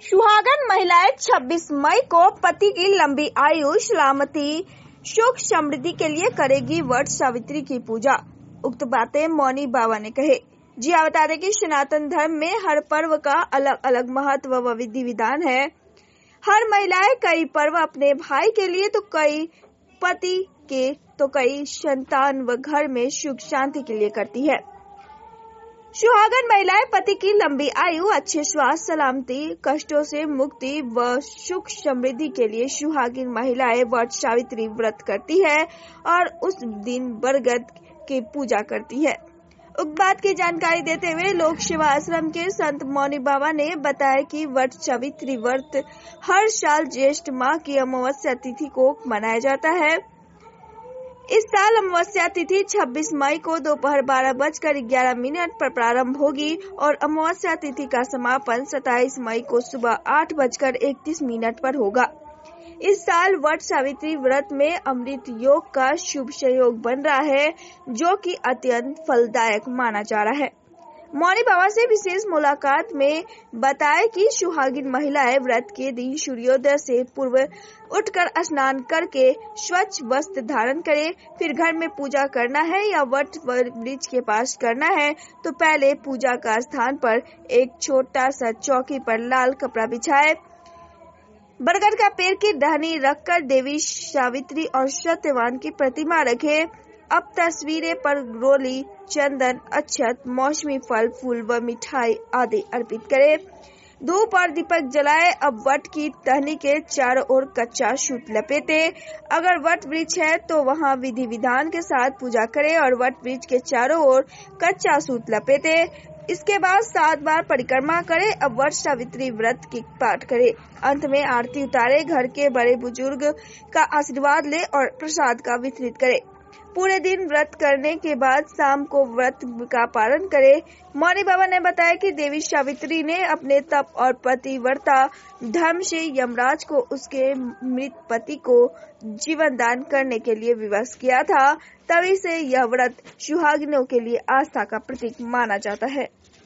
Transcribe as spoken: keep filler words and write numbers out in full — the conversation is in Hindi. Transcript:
सुहागन महिलाएं छब्बीस मई को पति की लंबी आयु, सलामती, सुख समृद्धि के लिए करेगी वट सावित्री की पूजा। उक्त बातें मौनी बाबा ने कहे। जी हाँ, बता दें कि सनातन धर्म में हर पर्व का अलग अलग महत्व व विधि विधान है। हर महिलाएं कई पर्व अपने भाई के लिए तो कई पति के तो कई संतान व घर में सुख शांति के लिए करती है। सुहागन महिलाएं पति की लंबी आयु, अच्छे स्वास्थ्य, सलामती, कष्टों से मुक्ति व सुख समृद्धि के लिए सुहागिन महिलाएं वट सावित्री व्रत करती है और उस दिन बरगद की पूजा करती है। उक्त बात की जानकारी देते हुए लोक सेवा आश्रम के संत मौनी बाबा ने बताया कि वट सावित्री व्रत हर साल ज्येष्ठ माह की अमावस्या तिथि को मनाया जाता है। इस साल अमावस्या तिथि छब्बीस मई को दोपहर बारह बजकर ग्यारह मिनट पर प्रारंभ होगी और अमावस्या तिथि का समापन सत्ताईस मई को सुबह आठ बजकर इकतीस मिनट पर होगा। इस साल वट सावित्री व्रत में अमृत योग का शुभ संयोग बन रहा है, जो कि अत्यंत फलदायक माना जा रहा है। मौनी बाबा से विशेष मुलाकात में बताया कि सुहागिन महिलाएं व्रत के दिन सूर्योदय से पूर्व उठकर स्नान करके स्वच्छ वस्त्र धारण करें। फिर घर में पूजा करना है या वट वृक्ष के पास करना है तो पहले पूजा का स्थान पर एक छोटा सा चौकी पर लाल कपड़ा बिछाए, बरगद का पेड़ की टहनी रखकर देवी सावित्री और सत्यवान की प्रतिमा रखे। अब तस्वीरें पर रोली, चंदन, अक्षत, मौसमी फल, फूल व मिठाई आदि अर्पित करें। धूप और दीपक जलाए। अब वट की टहनी के चारों ओर कच्चा सूत लपेटे। अगर वट वृक्ष है तो वहां विधि विधान के साथ पूजा करें और वट वृक्ष के चारों ओर कच्चा सूत लपेटे। इसके बाद सात बार परिक्रमा करे। अब वट सावित्री व्रत की पाठ करे। अंत में आरती उतारे, घर के बड़े बुजुर्ग का आशीर्वाद ले और प्रसाद का वितरित करे। पूरे दिन व्रत करने के बाद शाम को व्रत का पालन करे। मौनी बाबा ने बताया कि देवी सावित्री ने अपने तप और पतिव्रता धर्म से यमराज को उसके मृत पति को जीवन दान करने के लिए विवश किया था। तभी से यह व्रत सुहागिनों के लिए आस्था का प्रतीक माना जाता है।